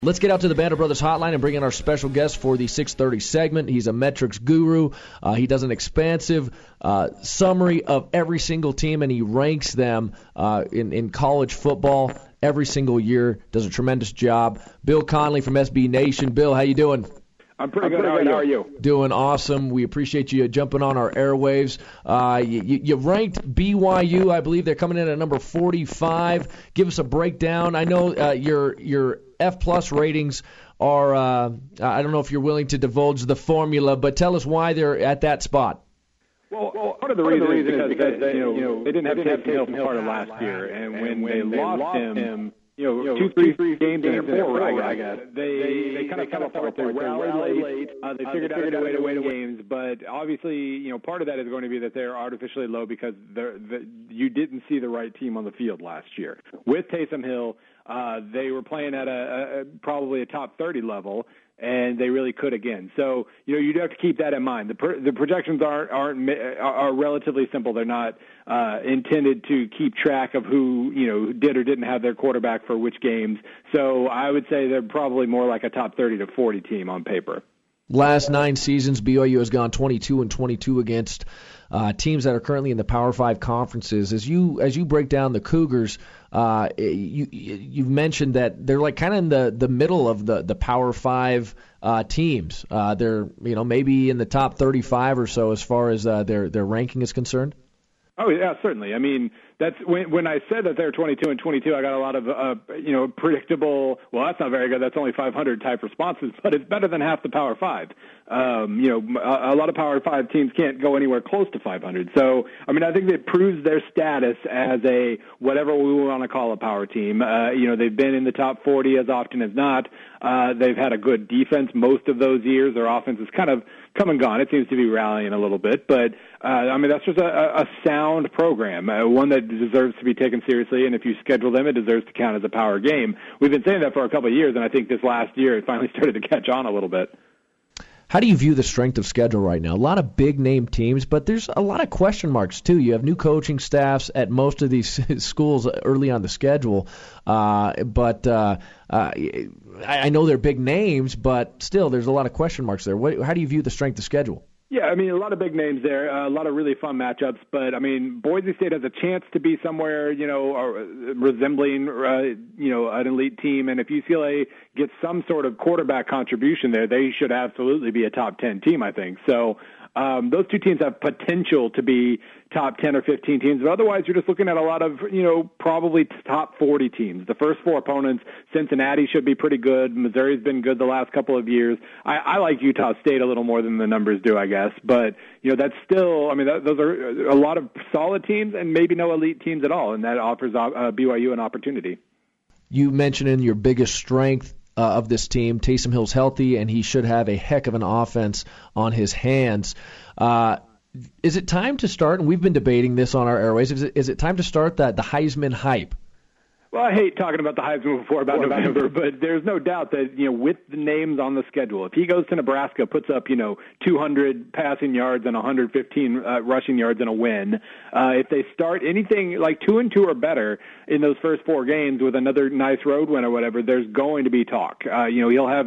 Let's get out to the Banter Brothers Hotline and bring in our special guest for the 6:30 segment. He's a metrics guru. He does an expansive summary of every single team, and he ranks them in college football every single year. Does a tremendous job. Bill Connelly from SB Nation. Bill, how you doing? I'm pretty good. How are you? Doing awesome. We appreciate you jumping on our airwaves. You ranked BYU. I believe they're coming in at number 45. Give us a breakdown. I know your F+ ratings are, I don't know if you're willing to divulge the formula, but tell us why they're at that spot. Well, part of the reason is because they didn't have Taysom Hill for part of last year, and when they lost him, 2-3 games in a row, I guess, they kind of fell apart. They rallied late. They figured out a way to win games, but obviously, part of that is going to be that they're artificially low because you didn't see the right team on the field last year. With Taysom Hill, they were playing at probably a top 30 level, and they really could again. So, you'd have to keep that in mind. The projections are relatively simple. They're not intended to keep track of who, did or didn't have their quarterback for which games. So I would say they're probably more like a top 30 to 40 team on paper. Last 9 seasons, BYU has gone 22-22 against teams that are currently in the Power 5 conferences. As you break down the Cougars, you've mentioned that they're like kind of in the middle of the Power 5 teams. They're maybe in the top 35 or so as far as their ranking is concerned. Oh yeah, certainly. I mean, that's when I said that they're 22-22, I got a lot of predictable. Well, that's not very good. That's only 500 type responses, but it's better than half the Power 5. A lot of Power 5 teams can't go anywhere close to 500. So, I mean, I think that proves their status as a whatever we want to call a power team. They've been in the top 40 as often as not. They've had a good defense most of those years. Their offense has kind of come and gone. It seems to be rallying a little bit, but that's just a sound program, one that deserves to be taken seriously. And if you schedule them, it deserves to count as a power game. We've been saying that for a couple of years, and I think this last year it finally started to catch on a little bit. How do you view the strength of schedule right now? A lot of big-name teams, but there's a lot of question marks, too. You have new coaching staffs at most of these schools early on the schedule. I know they're big names, but still there's a lot of question marks there. How do you view the strength of schedule? Yeah, I mean, a lot of big names there, a lot of really fun matchups. But, I mean, Boise State has a chance to be somewhere, resembling, an elite team. And if UCLA gets some sort of quarterback contribution there, they should absolutely be a top 10 team, I think. So those two teams have potential to be top 10 or 15 teams. But otherwise, you're just looking at a lot of, probably top 40 teams. The first 4 opponents, Cincinnati should be pretty good. Missouri's been good the last couple of years. I like Utah State a little more than the numbers do, I guess. But, that's still, those are a lot of solid teams and maybe no elite teams at all. And that offers BYU an opportunity. You mentioned in your biggest strength of this team, Taysom Hill's healthy, and he should have a heck of an offense on his hands. Is it time to start, and we've been debating this on our airways, is it time to start the Heisman hype? Well, I hate talking about the Heisman before about November, but there's no doubt that, with the names on the schedule, if he goes to Nebraska, puts up, 200 passing yards and 115 rushing yards and a win, if they start anything like 2-2 or better in those first 4 games with another nice road win or whatever, there's going to be talk. He'll have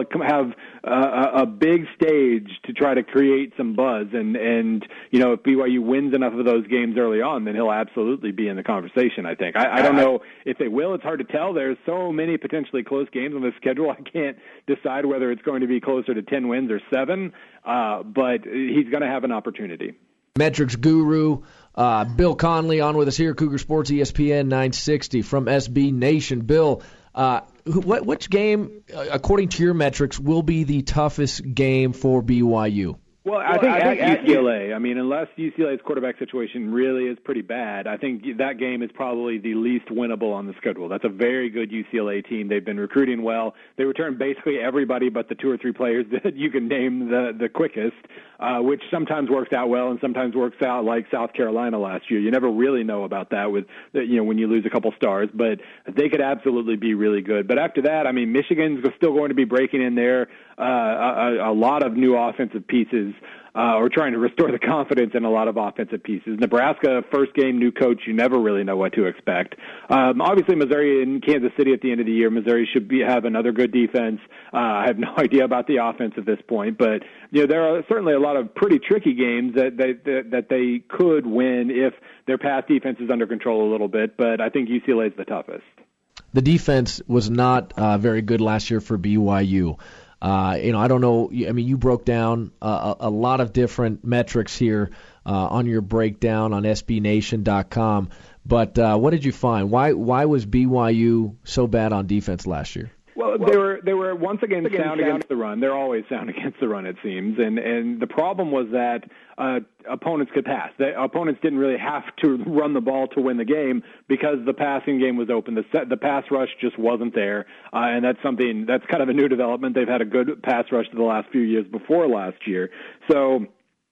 a big stage to try to create some buzz, and if BYU wins enough of those games early on, then he'll absolutely be in the conversation, I think. I don't know if they will. It's hard to tell. There's so many potentially close games on the schedule. I can't decide whether it's going to be closer to 10 wins or 7, but he's going to have an opportunity. Metrics guru Bill Connelly on with us here, Cougar Sports ESPN 960 from SB Nation. Bill, which game, according to your metrics, will be the toughest game for BYU? Well, I think at UCLA, unless UCLA's quarterback situation really is pretty bad, I think that game is probably the least winnable on the schedule. That's a very good UCLA team. They've been recruiting well. They return basically everybody but the 2 or 3 players that you can name the quickest, which sometimes works out well and sometimes works out like South Carolina last year. You never really know about that with, when you lose a couple stars, but they could absolutely be really good. But after that, Michigan's still going to be breaking in there. a lot of new offensive pieces, or trying to restore the confidence in a lot of offensive pieces. Nebraska, first game, new coach, you never really know what to expect. Obviously, Missouri and Kansas City at the end of the year, Missouri should have another good defense. I have no idea about the offense at this point, but there are certainly a lot of pretty tricky games that they could win if their pass defense is under control a little bit, but I think UCLA is the toughest. The defense was not very good last year for BYU. I don't know. I mean, you broke down a lot of different metrics here on your breakdown on SBNation.com. But what did you find? Why was BYU so bad on defense last year? Well, they were once again sound against the run. They're always sound against the run, it seems. And the problem was that opponents could pass. The opponents didn't really have to run the ball to win the game because the passing game was open. The pass rush just wasn't there, and that's kind of a new development. They've had a good pass rush the last few years before last year. So,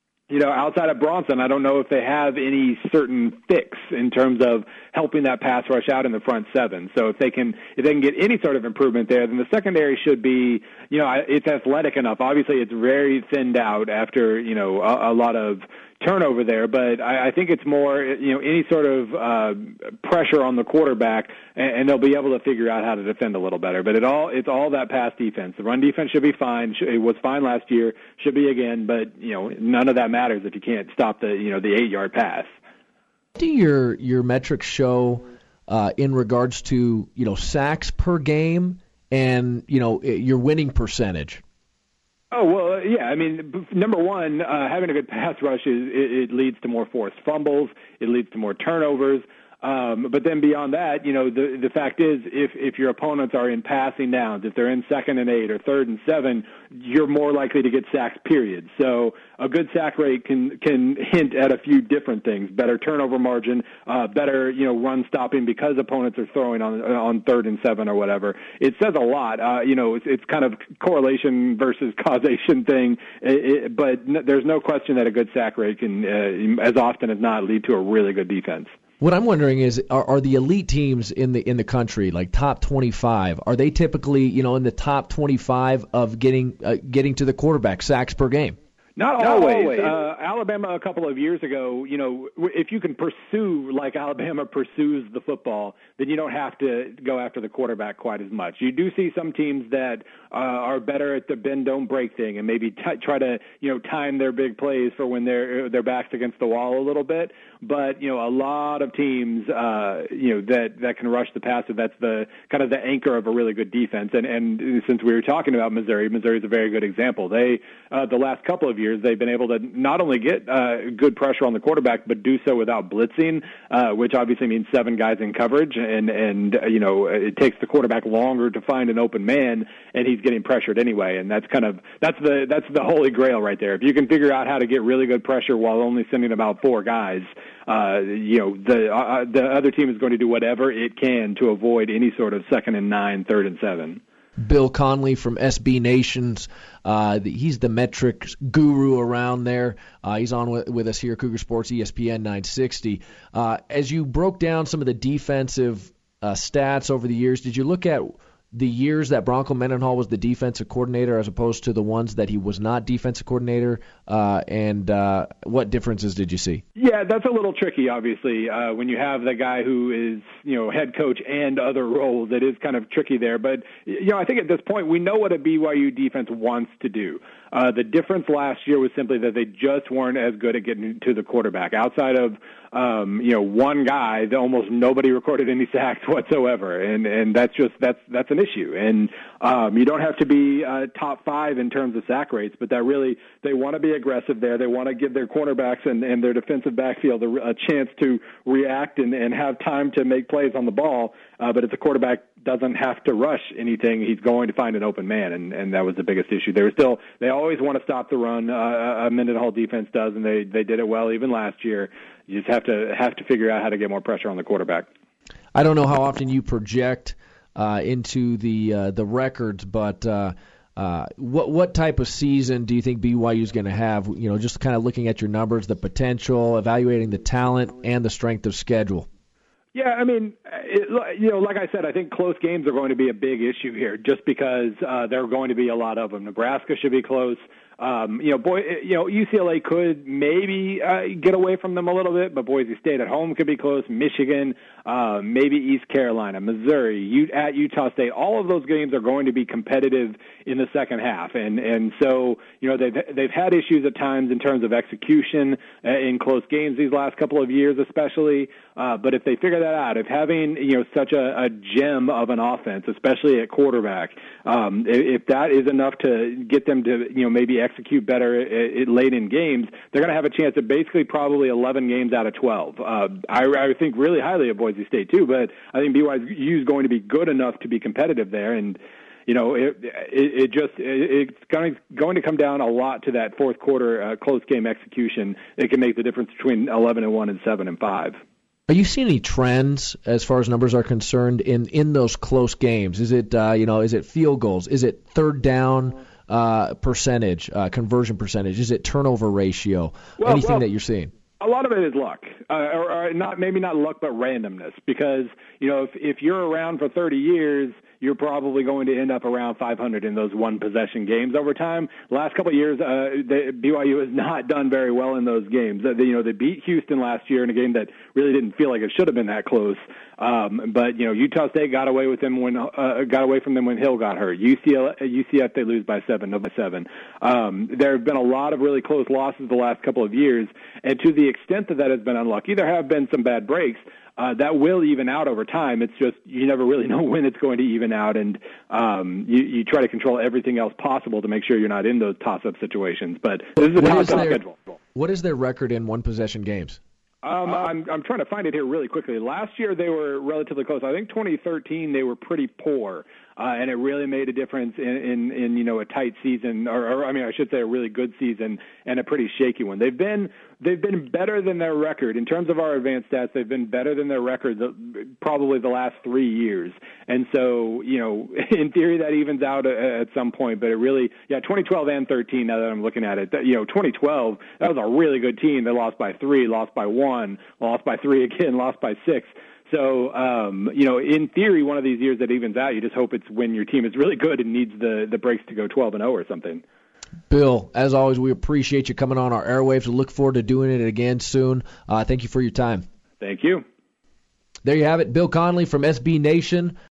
outside of Bronson, I don't know if they have any certain fix in terms of helping that pass rush out in the front seven. So if they can get any sort of improvement there, then the secondary should be, it's athletic enough. Obviously, it's very thinned out after, a lot of turnover there, but I think it's more, any sort of pressure on the quarterback, and they'll be able to figure out how to defend a little better. But it's all that pass defense. The run defense should be fine. It was fine last year, should be again, but none of that matters if you can't stop the 8-yard pass. What do your metrics show in regards to sacks per game and your winning percentage? Oh, well, yeah. I mean, number one, having a good pass rush it leads to more forced fumbles. It leads to more turnovers. But then beyond that, the fact is, if your opponents are in passing downs, if they're in 2nd and 8 or 3rd and 7, you're more likely to get sacks, period. So a good sack rate can hint at a few different things: better turnover margin, better run stopping because opponents are throwing on 3rd and 7 or whatever. It says a lot. It's kind of correlation versus causation thing. But there's no question that a good sack rate can, as often as not, lead to a really good defense. What I'm wondering is, are the elite teams in the country, like top 25, are they typically in the top 25 of getting to the quarterback sacks per game? Not always. Alabama a couple of years ago, if you can pursue like Alabama pursues the football, then you don't have to go after the quarterback quite as much. You do see some teams that are better at the bend don't break thing and maybe try to time their big plays for when their backs against the wall a little bit. But a lot of teams that can rush the passer, that's the kind of the anchor of a really good defense. And since we were talking about Missouri's a very good example. They the last couple of years they've been able to not only get good pressure on the quarterback, but do so without blitzing, which obviously means 7 guys in coverage, and it takes the quarterback longer to find an open man, and he's getting pressured anyway. And that's the holy grail right there. If you can figure out how to get really good pressure while only sending about 4 guys, the other team is going to do whatever it can to avoid any sort of 2nd and 9, 3rd and 7. Bill Conley from SB Nations. He's the metrics guru around there. He's on with us here, Cougar Sports, ESPN 960. As you broke down some of the defensive stats over the years, did you look at the years that Bronco Mendenhall was the defensive coordinator as opposed to the ones that he was not defensive coordinator, and what differences did you see? Yeah, that's a little tricky, obviously. When you have the guy who is, head coach and other roles, it is kind of tricky there. But, I think at this point we know what a BYU defense wants to do. The difference last year was simply that they just weren't as good at getting to the quarterback. Outside of, one guy, almost nobody recorded any sacks whatsoever, and that's an issue. And you don't have to be top 5 in terms of sack rates, but that really they want to be aggressive there. They want to give their cornerbacks and their defensive backfield a chance to react and have time to make plays on the ball. But if the quarterback doesn't have to rush anything, he's going to find an open man, and that was the biggest issue. They always want to stop the run. A Mendenhall defense does, and they did it well even last year. You just have to figure out how to get more pressure on the quarterback. I don't know how often you project into the records, but what type of season do you think BYU is going to have? Just kind of looking at your numbers, the potential, evaluating the talent, and the strength of schedule. Yeah, I mean, like I said, I think close games are going to be a big issue here, just because there are going to be a lot of them. Nebraska should be close. UCLA could maybe get away from them a little bit, but Boise State at home could be close. Michigan, maybe East Carolina, Missouri, at Utah State. All of those games are going to be competitive in the second half, and so they've had issues at times in terms of execution in close games these last couple of years, especially. But if they figure that out, if having such a gem of an offense, especially at quarterback, if that is enough to get them to maybe execute better late in games, they're going to have a chance at basically probably 11 games out of 12. I think really highly of Boise State too, but I think BYU is going to be good enough to be competitive there, and it's going to come down a lot to that fourth quarter close game execution. It can make the difference between 11-1 and 7-5. Are you seeing any trends as far as numbers are concerned in those close games? Is it is it field goals? Is it third down percentage, conversion percentage? Is it turnover ratio? Anything that you're seeing? A lot of it is luck, or maybe not luck, but randomness. Because if you're around for 30 years, you're probably going to end up around 500 in those one-possession games over time. Last couple of years, BYU has not done very well in those games. They beat Houston last year in a game that really didn't feel like it should have been that close. But Utah State got away from them when Hill got hurt. UCF they lose by 7. There have been a lot of really close losses the last couple of years, and to the extent that has been unlucky, there have been some bad breaks. That will even out over time. It's just you never really know when it's going to even out, and you try to control everything else possible to make sure you're not in those toss-up situations. But this is a tough schedule. What is their record in one-possession games? I'm trying to find it here really quickly. Last year they were relatively close. I think 2013 they were pretty poor, and it really made a difference in a tight season, or I should say a really good season and a pretty shaky one. They've been better than their record in terms of our advanced stats. They've been better than their record probably the last 3 years, and so in theory that evens out at some point. But it really, 2012 and 13. Now that I'm looking at it, 2012 that was a really good team. They lost by 3, lost by 1, lost by 3 again, lost by 6. So, in theory, one of these years that evens out, you just hope it's when your team is really good and needs the breaks to go 12-0 or something. Bill, as always, we appreciate you coming on our airwaves. We look forward to doing it again soon. Thank you for your time. Thank you. There you have it. Bill Connelly from SB Nation.